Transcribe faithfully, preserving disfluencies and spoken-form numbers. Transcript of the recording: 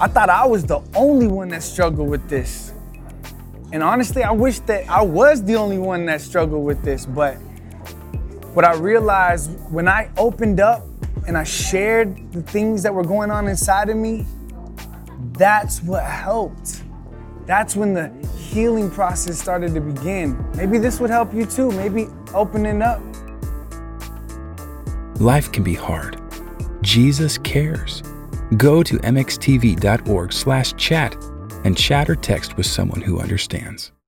I thought I was the only one that struggled with this. And honestly, I wish that I was the only one that struggled with this, but what I realized when I opened up and I shared the things that were going on inside of me, that's what helped. That's when the healing process started to begin. Maybe this would help you too, maybe opening up. Life can be hard. Jesus cares. Go to m x t v dot org slash chat and chat or text with someone who understands.